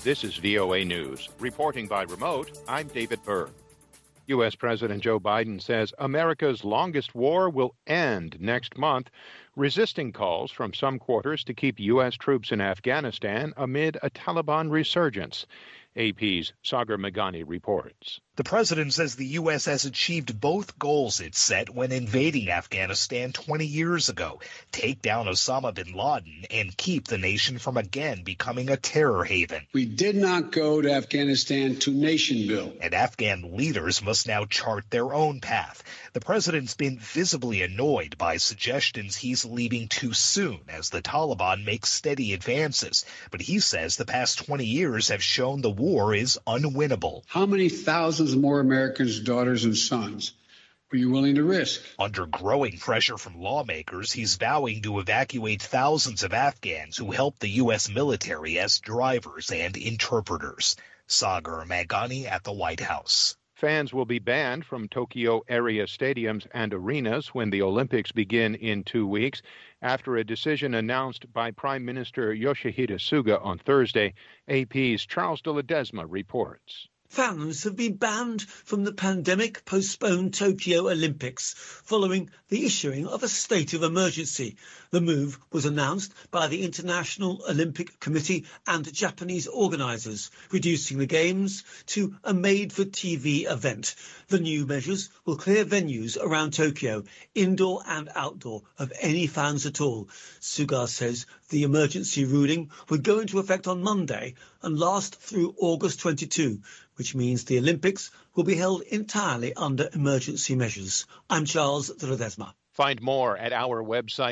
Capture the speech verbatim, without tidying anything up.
This is V O A News. Reporting by remote, I'm David Berg. U S. President Joe Biden says America's longest war will end next month, resisting calls from some quarters to keep U S troops in Afghanistan amid a Taliban resurgence. A P's Sagar Meghani reports. The president says the U S has achieved both goals it set when invading Afghanistan twenty years ago, take down Osama bin Laden and keep the nation from again becoming a terror haven. We did not go to Afghanistan to nation build. And Afghan leaders must now chart their own path. The president's been visibly annoyed by suggestions he's leaving too soon as the Taliban makes steady advances. But he says the past twenty years have shown the war is unwinnable. How many thousands more Americans' daughters and sons were you willing to risk? Under growing pressure from lawmakers, he's vowing to evacuate thousands of Afghans who helped the U S military as drivers and interpreters. Sagar Meghani at the White House. Fans will be banned from Tokyo area stadiums and arenas when the Olympics begin in two weeks after a decision announced by Prime Minister Yoshihide Suga on Thursday. A P's Charles de Ledesma reports. Fans have been banned from the pandemic-postponed Tokyo Olympics following the issuing of a state of emergency. The move was announced by the International Olympic Committee and Japanese organisers, reducing the Games to a made-for-T V event. The new measures will clear venues around Tokyo, indoor and outdoor, of any fans at all. Suga says the emergency ruling would go into effect on Monday and last through August twenty-second, which means the Olympics will be held entirely under emergency measures. I'm Charles de Ledesma. Find more at our website.